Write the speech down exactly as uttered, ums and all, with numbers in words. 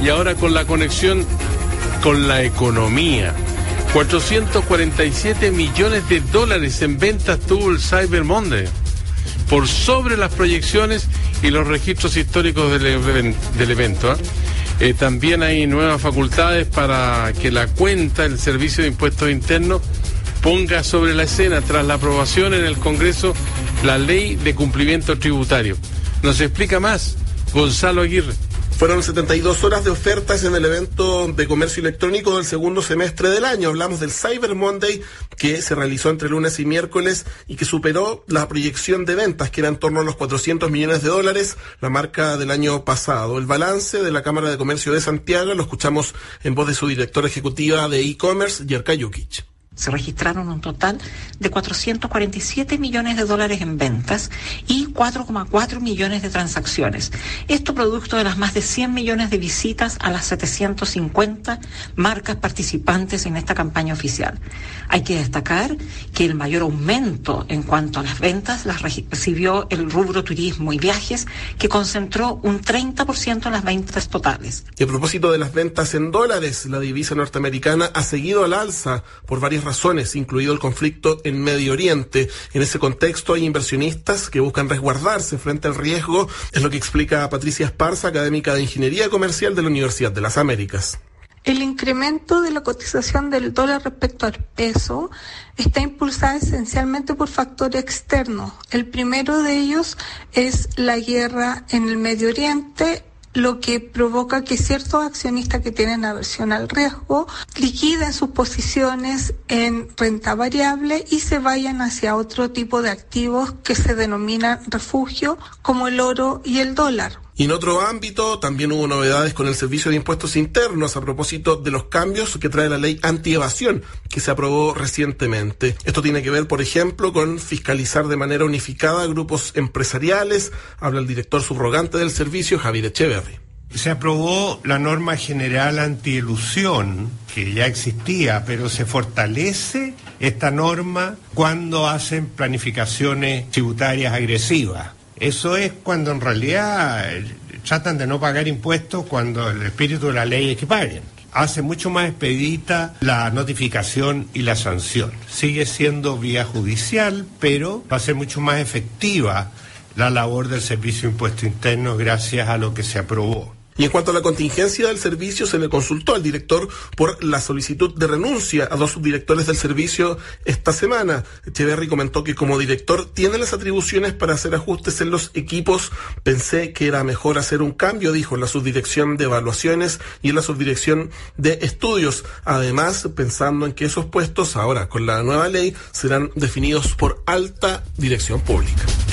Y ahora con la conexión con la economía. cuatrocientos cuarenta y siete millones de dólares en ventas tuvo el Cyber Monday, por sobre las proyecciones y los registros históricos del, even- del evento. ¿eh? Eh, también hay nuevas facultades para que la cuenta, el Servicio de Impuestos Internos, ponga sobre la escena, tras la aprobación en el Congreso, la Ley de Cumplimiento Tributario. Nos explica más Gonzalo Aguirre. Fueron setenta y dos horas de ofertas en el evento de comercio electrónico del segundo semestre del año. Hablamos del Cyber Monday, que se realizó entre lunes y miércoles y que superó la proyección de ventas, que era en torno a los cuatrocientos millones de dólares, la marca del año pasado. El balance de la Cámara de Comercio de Santiago lo escuchamos en voz de su directora ejecutiva de e-commerce, Jerka Jukic. Se registraron un total de cuatrocientos cuarenta y siete millones de dólares en ventas y cuatro coma cuatro millones de transacciones. Esto producto de las más de cien millones de visitas a las setecientas cincuenta marcas participantes en esta campaña oficial. Hay que destacar que el mayor aumento en cuanto a las ventas las recibió el rubro turismo y viajes, que concentró un treinta por ciento en las ventas totales. Y a propósito de las ventas en dólares, la divisa norteamericana ha seguido al alza por varias razones, incluido el conflicto en Medio Oriente. En ese contexto hay inversionistas que buscan resguardarse frente al riesgo, es lo que explica Patricia Esparza, académica de Ingeniería Comercial de la Universidad de las Américas. El incremento de la cotización del dólar respecto al peso está impulsada esencialmente por factores externos. El primero de ellos es la guerra en el Medio Oriente, lo que provoca que ciertos accionistas que tienen aversión al riesgo liquiden sus posiciones en renta variable y se vayan hacia otro tipo de activos que se denominan refugio, como el oro y el dólar. Y en otro ámbito también hubo novedades con el Servicio de Impuestos Internos a propósito de los cambios que trae la ley antievasión que se aprobó recientemente. Esto tiene que ver, por ejemplo, con fiscalizar de manera unificada grupos empresariales. Habla el director subrogante del servicio, Javier Echeverry. Se aprobó la norma general antielusión, que ya existía, pero se fortalece esta norma cuando hacen planificaciones tributarias agresivas. Eso es cuando en realidad tratan de no pagar impuestos cuando el espíritu de la ley es que paguen. Hace mucho más expedita la notificación y la sanción. Sigue siendo vía judicial, pero va a ser mucho más efectiva la labor del Servicio de Impuestos Internos gracias a lo que se aprobó. Y en cuanto a la contingencia del servicio, se le consultó al director por la solicitud de renuncia a dos subdirectores del servicio esta semana. Echeverry comentó que como director tiene las atribuciones para hacer ajustes en los equipos. Pensé que era mejor hacer un cambio, dijo, en la subdirección de evaluaciones y en la subdirección de estudios. Además, pensando en que esos puestos ahora con la nueva ley serán definidos por alta dirección pública.